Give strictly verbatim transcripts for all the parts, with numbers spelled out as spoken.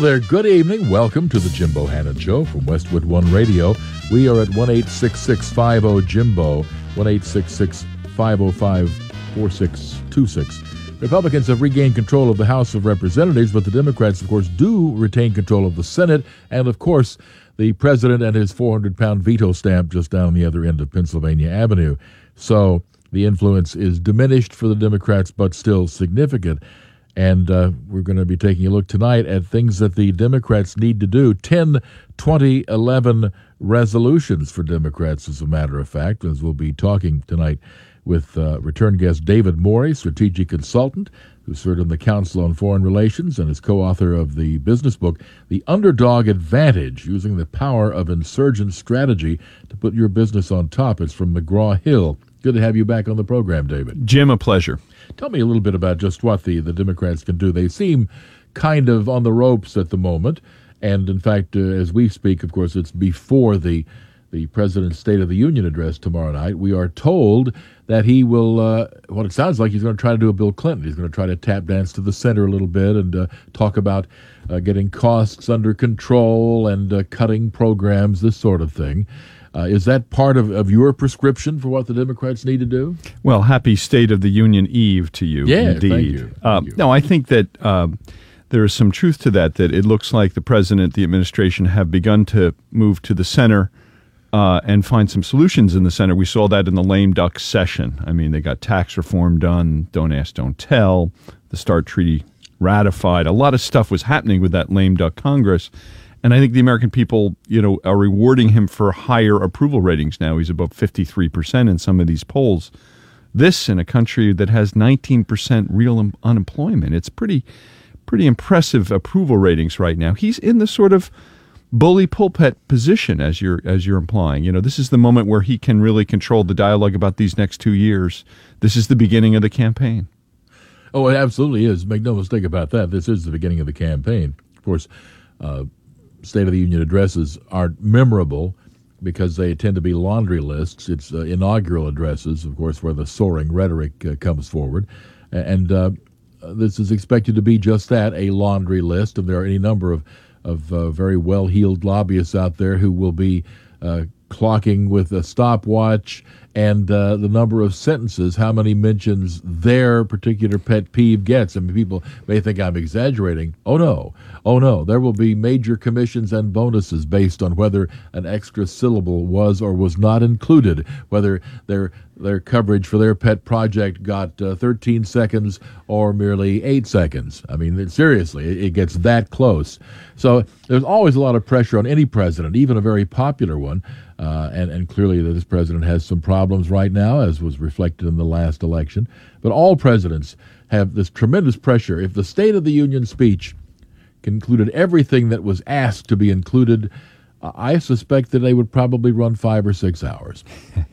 there. Good evening. Welcome to the Jim Bohannon Show from Westwood One Radio. We are at one eight six six five zero Jimbo, one eight six six five zero five four six two six. Republicans have regained control of the House of Representatives, but the Democrats, of course, do retain control of the Senate. And, of course, the president and his four hundred pound veto stamp just down the other end of Pennsylvania Avenue. So the influence is diminished for the Democrats, but still significant. And uh, we're going to be taking a look tonight at things that the Democrats need to do. ten twenty eleven resolutions for Democrats, as a matter of fact, as we'll be talking tonight with uh, return guest David Morey, strategic consultant who served on the Council on Foreign Relations and is co-author of the business book, The Underdog Advantage, Using the Power of Insurgent Strategy to Put Your Business on Top. It's from McGraw-Hill. Good to have you back on the program, David. Jim, a pleasure. Tell me a little bit about just what the, the Democrats can do. They seem kind of on the ropes at the moment. And, in fact, uh, as we speak, of course, it's before the the President's State of the Union address tomorrow night. We are told that he will, uh, what it sounds like, he's going to try to do a Bill Clinton. He's going to try to tap dance to the center a little bit and uh, talk about uh, getting costs under control and uh, cutting programs, this sort of thing. Uh, is that part of, of your prescription for what the Democrats need to do? Well, happy State of the Union Eve to you, yeah, indeed. Thank you. Thank uh, you. No, I think that uh, there is some truth to that, that it looks like the president, the administration have begun to move to the center uh, and find some solutions in the center. We saw that in the lame duck session. I mean, they got tax reform done, don't ask, don't tell, the START Treaty ratified. A lot of stuff was happening with that lame duck Congress. And I think the American people, you know, are rewarding him for higher approval ratings now. He's above fifty-three percent in some of these polls. This in a country that has nineteen percent real un- unemployment. It's pretty pretty impressive approval ratings right now. He's in the sort of bully pulpit position, as you're as you're implying. You know, this is the moment where he can really control the dialogue about these next two years. This is the beginning of the campaign. Oh, it absolutely is. Make no mistake about that. This is the beginning of the campaign. Of course, uh, State of the Union addresses aren't memorable because they tend to be laundry lists. It's uh, inaugural addresses, of course, where the soaring rhetoric uh, comes forward. And uh, this is expected to be just that, a laundry list. And there are any number of, of uh, very well-heeled lobbyists out there who will be uh, clocking with a stopwatch and uh, the number of sentences, how many mentions their particular pet peeve gets. I mean, people may think I'm exaggerating. Oh, no. Oh, no. There will be major commissions and bonuses based on whether an extra syllable was or was not included, whether their their coverage for their pet project got uh, thirteen seconds or merely eight seconds. I mean, seriously, it, it gets that close. So there's always a lot of pressure on any president, even a very popular one. Uh, and, and clearly this president has some problems right now, as was reflected in the last election. But all presidents have this tremendous pressure. If the State of the Union speech included everything that was asked to be included, uh, I suspect that they would probably run five or six hours.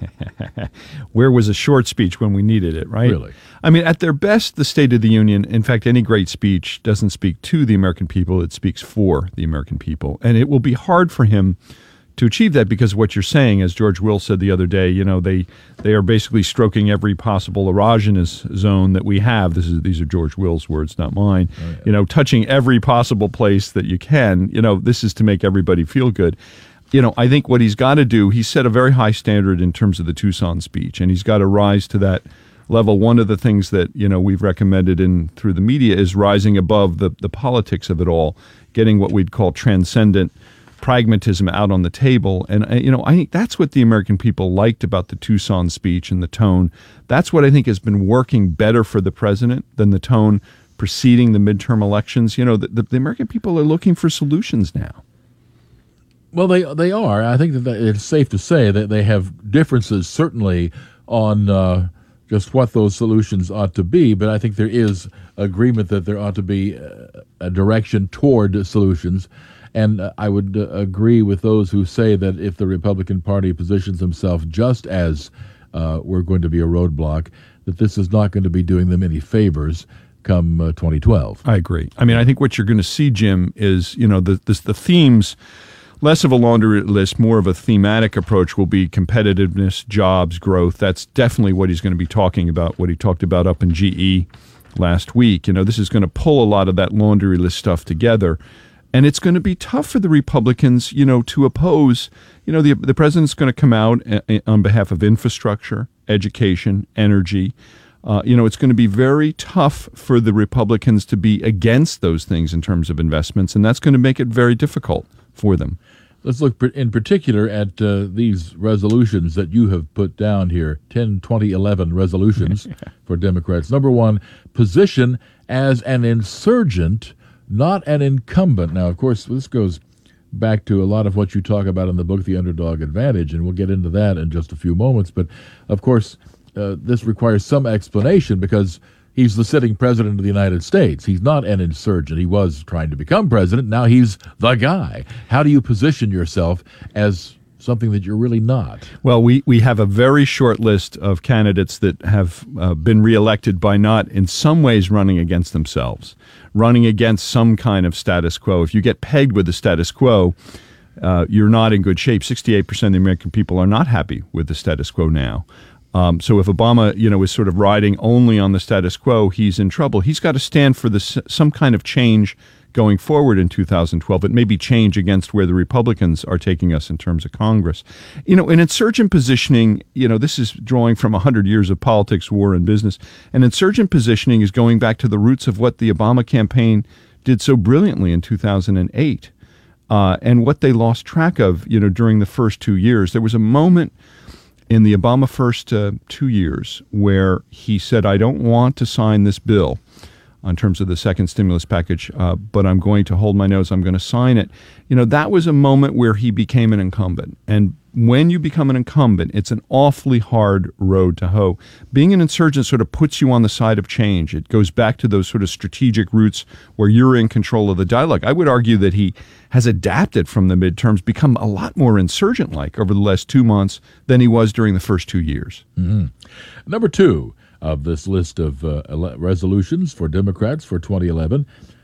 Where was a short speech when we needed it, right? Really? I mean, at their best, the State of the Union, in fact, any great speech doesn't speak to the American people, it speaks for the American people. And it will be hard for him to achieve that because of what you're saying. As George Will said the other day, you know, they they are basically stroking every possible erogenous zone that we have. This is these are George Will's words, not mine. Oh, yeah. You know, touching every possible place that you can. You know, this is to make everybody feel good. You know, I think what he's got to do, he set a very high standard in terms of the Tucson speech, and he's got to rise to that level. One of the things that, you know, we've recommended in through the media is rising above the, the politics of it all, getting what we'd call transcendent pragmatism out on the table. And, you know, I think that's what the American people liked about the Tucson speech and the tone. That's what I think has been working better for the president than the tone preceding the midterm elections. You know, the, the, the American people are looking for solutions now. Well, they they are. I think that it's safe to say that they have differences, certainly, on uh, just what those solutions ought to be. But I think there is agreement that there ought to be a direction toward solutions. And uh, I would uh, agree with those who say that if the Republican Party positions themselves just as uh, we're going to be a roadblock, that this is not going to be doing them any favors come uh, twenty twelve. I agree. I mean, I think what you're going to see, Jim, is, you know, the, the, the themes, less of a laundry list, more of a thematic approach will be competitiveness, jobs, growth. That's definitely what he's going to be talking about, what he talked about up in G E last week. You know, this is going to pull a lot of that laundry list stuff together. And it's going to be tough for the Republicans, you know, to oppose. You know, the the president's going to come out on behalf of infrastructure, education, energy. Uh, you know, it's going to be very tough for the Republicans to be against those things in terms of investments, and that's going to make it very difficult for them. Let's look in particular at uh, these resolutions that you have put down here, ten, twenty, eleven resolutions for Democrats. Number one, position as an insurgent, not an incumbent. Now, of course, this goes back to a lot of what you talk about in the book, The Underdog Advantage, and we'll get into that in just a few moments. But, of course, uh, this requires some explanation because he's the sitting president of the United States. He's not an insurgent. He was trying to become president. Now he's the guy. How do you position yourself as something that you're really not? Well, we, we have a very short list of candidates that have uh, been reelected by not in some ways running against themselves, running against some kind of status quo. If you get pegged with the status quo, uh, you're not in good shape. sixty-eight percent of the American people are not happy with the status quo now. Um, so if Obama, you know, is sort of riding only on the status quo, he's in trouble. He's got to stand for this, some kind of change going forward in two thousand twelve. It may be change against where the Republicans are taking us in terms of Congress. You know, an insurgent positioning, you know, this is drawing from one hundred years of politics, war, and business. An insurgent positioning is going back to the roots of what the Obama campaign did so brilliantly in two thousand eight uh, and what they lost track of, you know, during the first two years. There was a moment in the Obama first uh, two years where he said, I don't want to sign this bill in terms of the second stimulus package, uh, but I'm going to hold my nose, I'm going to sign it. You know, that was a moment where he became an incumbent. And when you become an incumbent, it's an awfully hard road to hoe. Being an insurgent sort of puts you on the side of change. It goes back to those sort of strategic roots where you're in control of the dialogue. I would argue that he has adapted from the midterms, become a lot more insurgent-like over the last two months than he was during the first two years. Mm-hmm. Number two of this list of uh, resolutions for Democrats for twenty eleven,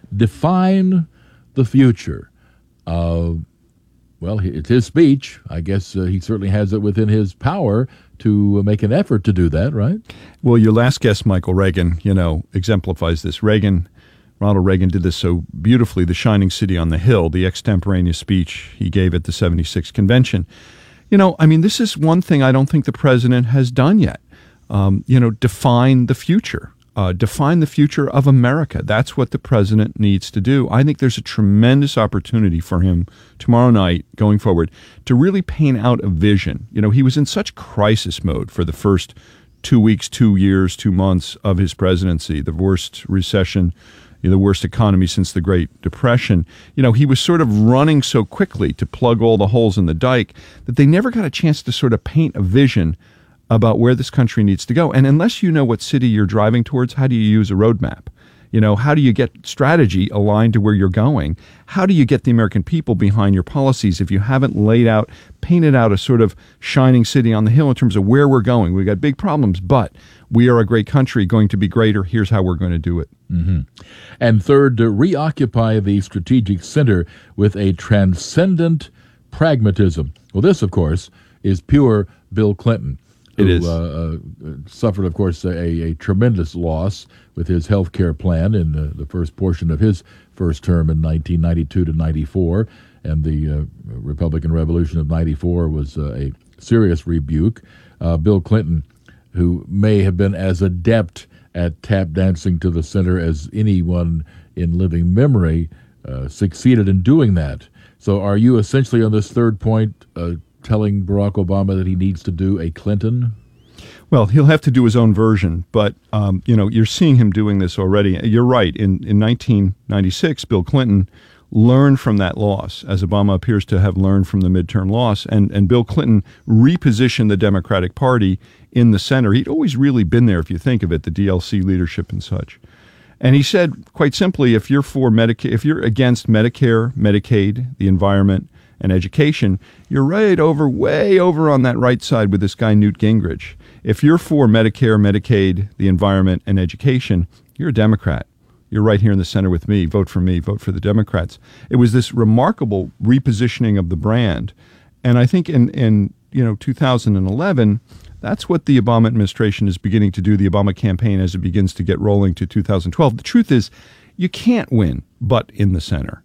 define the future. Uh, well, it's his speech. I guess uh, he certainly has it within his power to make an effort to do that, right? Well, your last guest, Michael Reagan, you know, exemplifies this. Reagan, Ronald Reagan did this so beautifully, the Shining City on the Hill, the extemporaneous speech he gave at the seventy-sixth convention. You know, I mean, this is one thing I don't think the president has done yet. Um, you know, define the future. Uh, define the future of America. That's what the president needs to do. I think there's a tremendous opportunity for him tomorrow night going forward to really paint out a vision. You know, he was in such crisis mode for the first two weeks, two years, two months of his presidency, the worst recession, the worst economy since the Great Depression. You know, he was sort of running so quickly to plug all the holes in the dike that they never got a chance to sort of paint a vision about where this country needs to go. And unless you know what city you're driving towards, how do you use a roadmap? You know, how do you get strategy aligned to where you're going? How do you get the American people behind your policies if you haven't laid out, painted out a sort of shining city on the hill in terms of where we're going? We've got big problems, but we are a great country, going to be greater. Here's how we're going to do it. Mm-hmm. And third, to reoccupy the strategic center with a transcendent pragmatism. Well, this, of course, is pure Bill Clinton. It who, is. Uh, uh, suffered, of course, a, a tremendous loss with his health care plan in uh, the first portion of his first term in nineteen ninety-two to ninety-four. And the uh, Republican Revolution of ninety-four was uh, a serious rebuke. Uh, Bill Clinton, who may have been as adept at tap dancing to the center as anyone in living memory, uh, succeeded in doing that. So are you essentially on this third point uh, telling Barack Obama that he needs to do a Clinton? Well, he'll have to do his own version, but, um, you know, you're seeing him doing this already. You're right. In, in nineteen ninety-six, Bill Clinton learned from that loss, as Obama appears to have learned from the midterm loss, and, and Bill Clinton repositioned the Democratic Party in the center. He'd always really been there, if you think of it, the D L C leadership and such. And he said, quite simply, if you're for Medicare, if you're against Medicare, Medicaid, the environment, and education, you're right over, way over on that right side with this guy, Newt Gingrich. If you're for Medicare, Medicaid, the environment, and education, you're a Democrat. You're right here in the center with me. Vote for me. Vote for the Democrats. It was this remarkable repositioning of the brand. And I think in, in you know two thousand eleven, that's what the Obama administration is beginning to do, the Obama campaign, as it begins to get rolling to two thousand twelve. The truth is, you can't win but in the center.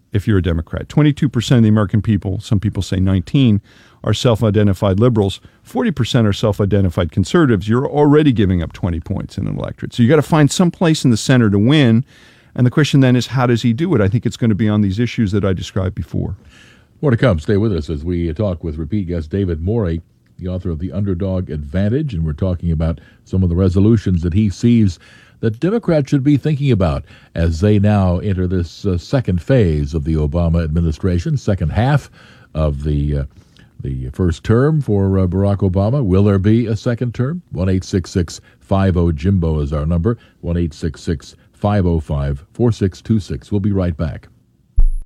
if you're a Democrat. twenty-two percent of the American people, some people say nineteen, are self-identified liberals. forty percent are self-identified conservatives. You're already giving up twenty points in an electorate. So you got to find some place in the center to win. And the question then is, how does he do it? I think it's going to be on these issues that I described before. More to come. Stay with us as we talk with repeat guest David Morey, the author of The Underdog Advantage, and we're talking about some of the resolutions that he sees that Democrats should be thinking about as they now enter this uh, second phase of the Obama administration, second half of the uh, the first term for uh, Barack Obama. Will there be a second term? one eight six six five zero Jimbo is our number, one eight six six five zero five four six two six. We'll be right back.